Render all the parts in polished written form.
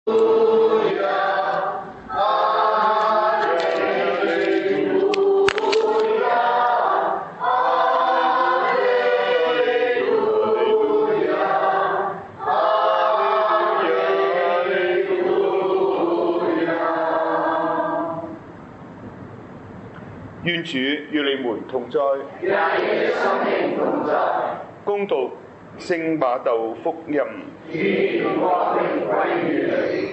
願主與你們同在， 與你的生命同在。 恭讀聖馬竇福音。 願光榮歸於你。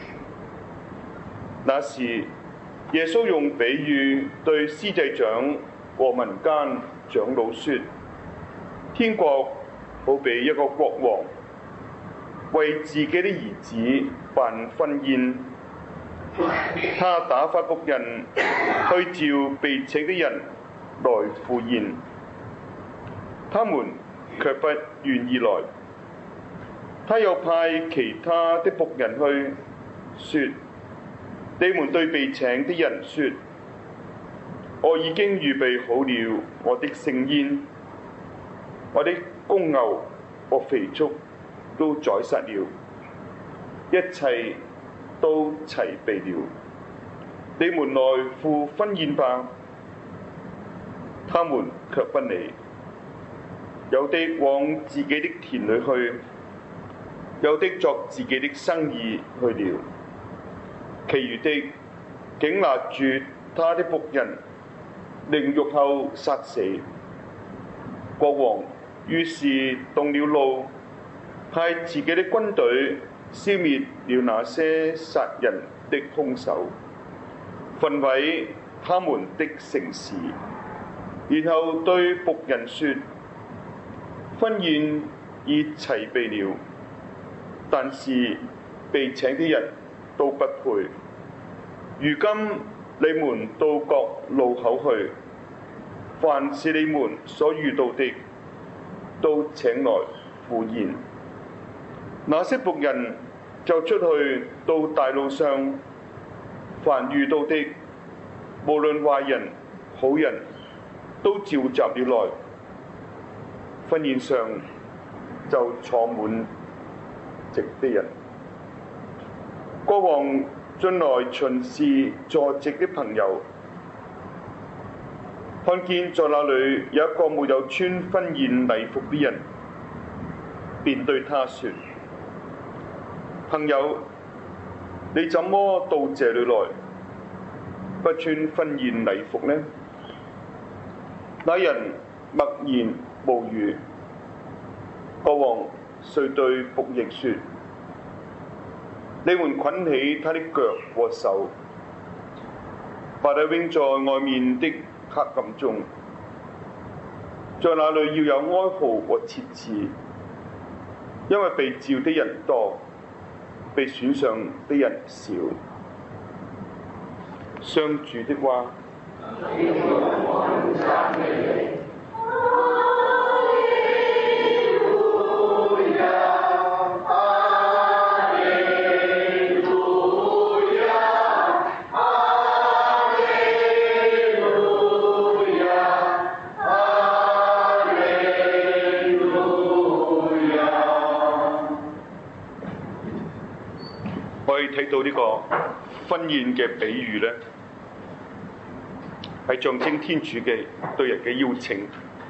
那時，耶穌用比喻對司祭長和民間長老說：天國好比一個國王，為自己的兒子辦婚宴。他打發僕人去召被請的人來赴宴，他們卻不願意來。他又派其他的僕人去，說：你們對被請的人說，我已經預備好了我的盛宴，我的公牛和肥畜都宰殺了，一切都齊備了，你們來赴婚宴吧。他們卻不理，有的往自己的田裏去，有的作自己的生意去了，其餘的竟拿住他的僕人，凌辱後殺死。國王於是動了怒，派自己的軍隊消滅了那些殺人的兇手，焚毀他們的城市，然後對僕人說：婚宴已齊備了，但是被請的人都不配。如今你們到各路口去，凡是你們所遇到的，都請來赴宴。那些僕人就出去到大路上，凡遇到的，無論壞人好人，都召集了來。婚宴上就坐滿席的人。國王進來巡視坐席的朋友，看見在那裏有一個沒有穿婚宴禮服的人，便對他說：朋友，你怎麼到這裏來，不穿婚宴禮服呢？那人默然無語。國王遂對僕役說：你們捆起他的腳和手，把他扔在外面的黑暗中，在那裏要有哀號和切齒，因為被召的人多，被選上的人少。上主的話。睇到呢個婚宴嘅比喻呢，係象徵天主嘅對人嘅邀請，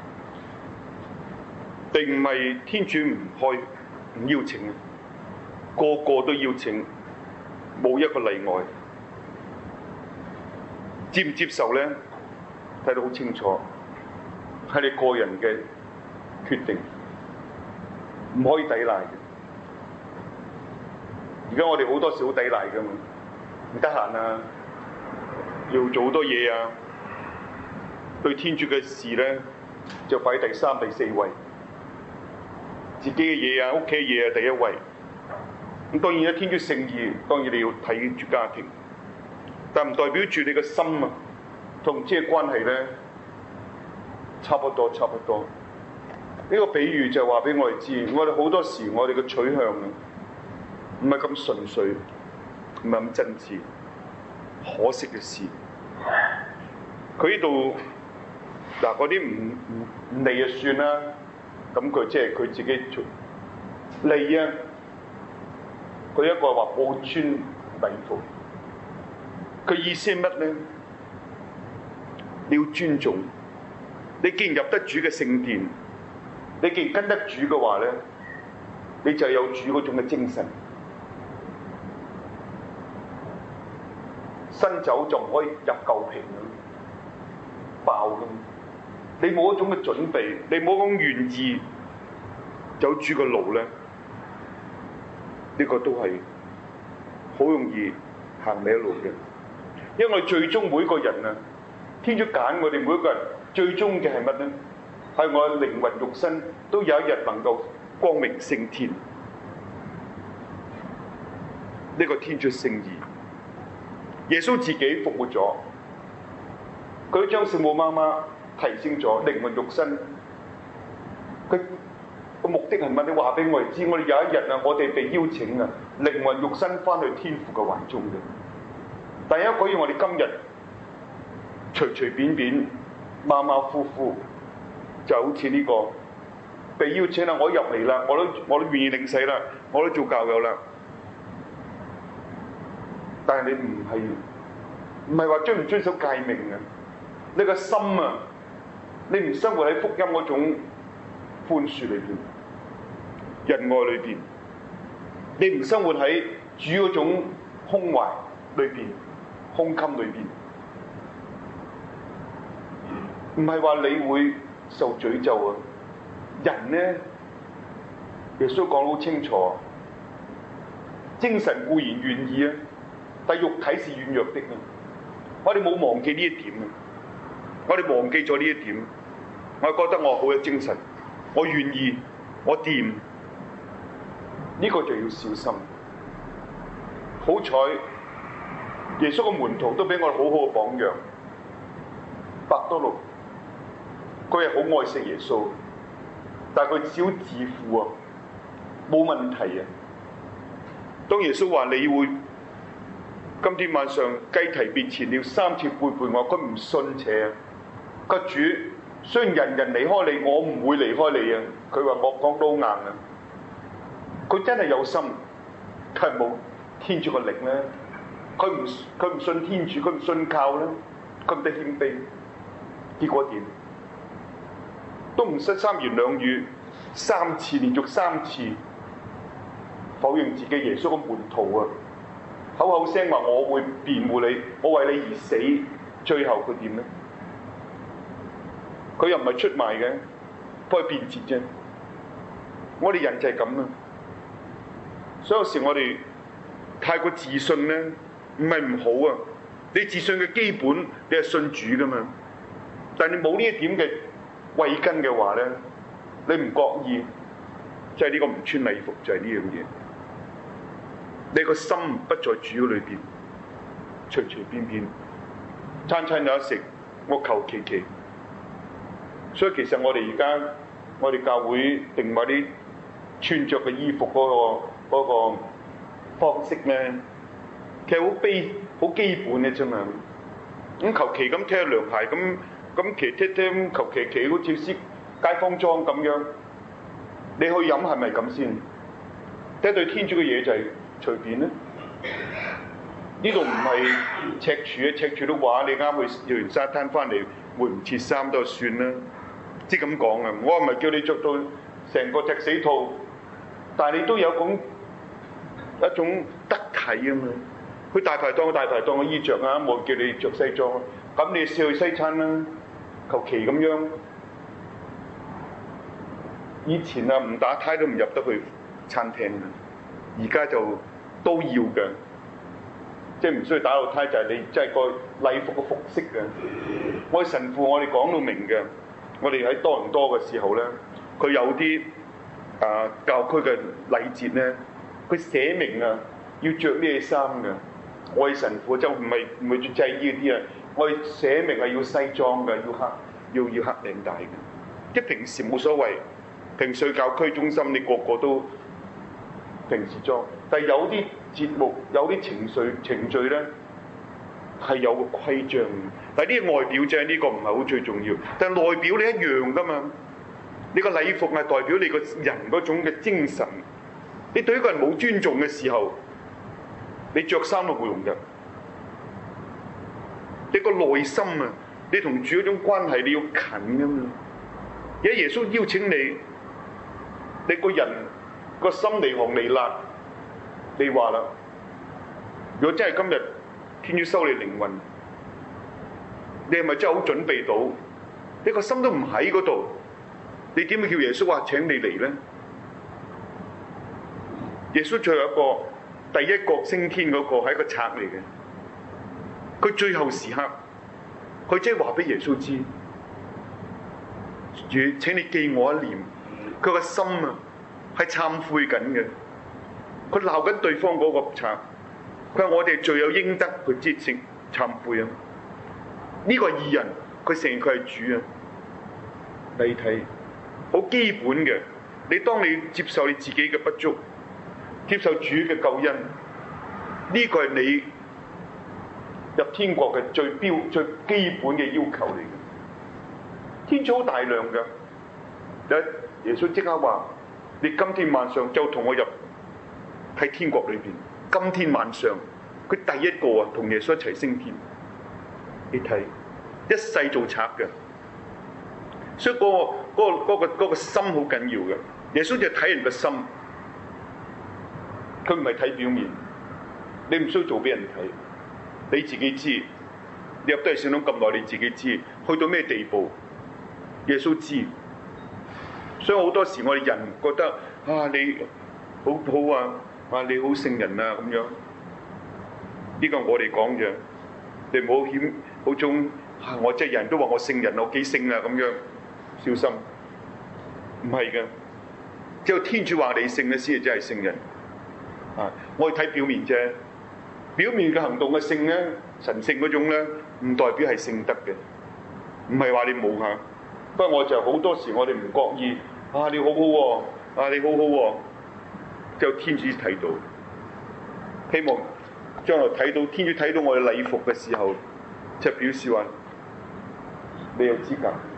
並唔係天主唔邀請，個個都邀請，冇一個例外。接唔接受呢？睇得好清楚，係你個人嘅決定，唔可以抵賴嘅。而家我哋好多時好抵賴㗎嘛，唔得閒啊，要做好多嘢啊，對天主嘅事咧就擺第三、第四位，自己嘅嘢啊、屋企嘅嘢啊第一位。咁當然啦，天主聖意，當然你要睇住家庭，但唔代表住你嘅心啊同即係關係咧差不多。呢個比喻就話俾我哋知，我哋好多時我哋嘅取向啊，唔係咁純粹，唔係咁真摯，可惜嘅事。佢呢度嗱嗰啲唔嚟就算啦，咁佢即係佢自己嚟啊， 佢一個話冇穿禮服，佢意思係乜咧？你要尊重，你既然入得主嘅聖殿，你既然跟得主嘅話咧，你就有主嗰種嘅精神。新酒就唔可以入舊瓶咁爆咁，你冇一種嘅準備，你冇一種願意走主嘅路咧，呢個都係好容易行歪路嘅。因為我哋最終每個人啊，天主揀我哋每一個人，最終嘅係乜咧？係我嘅靈魂肉身都有一日能夠光明升天，呢個天主聖意。耶穌自己復活咗，佢將聖母媽媽提升咗靈魂肉身。佢個目的係乜？你話俾我哋知，我哋有一日啊，我哋被邀請啊，靈魂肉身翻去天父嘅懷中嘅。第一個要我哋今日隨隨便便馬馬虎虎，就好似呢個被邀請啦，我入嚟啦，我都願意領洗啦，我都做教友啦。但係你唔係話遵唔遵守誡命啊？你個心啊，你唔生活喺福音嗰種寬恕裏邊、仁愛裏邊，你唔生活喺主嗰種胸懷裏邊、胸襟裏邊，唔係話你會受詛咒啊！人呢，耶穌講得好清楚，精神固然願意啊，但肉體是軟弱的啊！我哋冇忘記呢一點啊！我哋忘記咗呢一點，我覺得我好有精神，我願意，我掂，呢個就要小心。好彩耶穌嘅門徒都俾我哋好好嘅榜樣。伯多祿，佢係好愛惜耶穌，但係佢少自負啊，冇問題啊。當耶穌話你會今天晚上雞啼別前了3次背叛我，佢唔信邪啊！個主雖然人人離開你，我唔會離開你啊！佢話我講到硬啊！佢真係有心，佢係冇天主嘅力咧。佢唔信天主，佢唔信靠咧，佢唔得謙卑。結果點？都唔識三言兩語，3次連續3次否認自己耶穌嘅門徒啊！口口聲話我會辯護你，我為你而死，最後佢點呢？佢又唔係出賣嘅，幫佢辯捷啫。我哋人就係咁啦，所以有時我哋太過自信咧，唔係唔好啊。你自信嘅基本，你係信主噶嘛。但係你冇呢一點嘅慧根嘅話咧，你唔覺意，即係呢個唔穿禮服就係呢樣嘢。你個心不在主裏邊，隨隨便便，餐餐有得食，我求其其。所以其實我哋而家我哋教會定埋啲穿着嘅衣服嗰個方式咧，其實好基本嘅啫嘛。咁求其咁踢下涼鞋咁騎踢求其其好似啲街坊裝咁樣，你去飲係咪咁先？踢對天主嘅嘢就係隨便咧。呢度唔係赤柱啊，赤柱都話你啱去完沙灘翻嚟換唔切衫都算啦。即係咁講啊！我唔係叫你着到成個踢死兔，但係你都有一種得體啊嘛。佢大排檔嘅衣着啊，冇叫你着西裝，咁你試去西餐啦，求其咁樣。以前啊，唔打呔都唔入得去餐廳嘅，而家就都要嘅，即係唔需要打到呔，就係你即係個禮服嘅服飾嘅。我哋神父我哋講到明嘅。我哋喺多倫多嘅時候咧，佢有啲教區嘅禮節咧，佢寫明啊要着咩衫嘅。我哋神父就唔係着制衣嗰啲啊，我哋寫明係要西裝嘅，要黑領帶嘅。即係平時冇所謂，平時教區中心你個個都平時裝，但係有啲節目有啲程序咧係有個規章。但係呢個外表啫，呢個唔係好最重要。但係內表你一樣噶嘛？你個禮服係代表你個人嗰種嘅精神。你對一個人冇尊重嘅時候， 你着衫都冇用嘅。你個內心啊，你同主嗰種關係你要近噶嘛。而家耶穌邀請你，你個人個心離行離辣，你話啦，如果真係今日天主收你靈魂，你係咪真係好準備到？你個心都唔喺嗰度，你點會叫耶穌話請你嚟呢？耶穌最後一個第一個升天嗰個係一個賊嚟嘅，佢最後時刻，佢即係話俾耶穌知，主請你記我一念。佢個心啊係懺悔緊嘅，佢鬧緊對方嗰個賊，佢話我哋罪有應得，佢知情懺悔啊！呢個義人，佢承認佢係主啊！你睇好基本嘅，你當你接受你自己嘅不足，接受主嘅救恩，呢個係你入天國嘅最基本嘅要求嚟嘅。天主好大量嘅，耶穌即刻話：你今天晚上就同我入喺天國裏邊。今天晚上，佢第一個啊同耶穌一齊升天。你睇，一世做賊嘅，所以嗰個心好緊要嘅。耶穌就睇人嘅心，佢唔係睇表面。你唔需要做俾人睇，你自己知。你入得嚟聖堂咁耐，你自己知去到咩地步，耶穌知。所以好多時我哋人覺得啊，你好好啊，你好聖人啊咁樣，呢個我哋講嘅，你唔好顯好種我即係人都話我聖人，我幾聖啊咁樣，小心，唔係嘅，只有天主話你聖咧，先係真係聖人。啊，我哋睇表面啫，表面嘅行動嘅聖咧，神聖嗰種咧，唔代表係聖德嘅，唔係話你冇嚇。不過我就好多時我哋唔覺意，你好好喎，你好好喎，只有天主睇到。希望將來睇到天主睇到我哋禮服嘅時候，就表示話你有資格。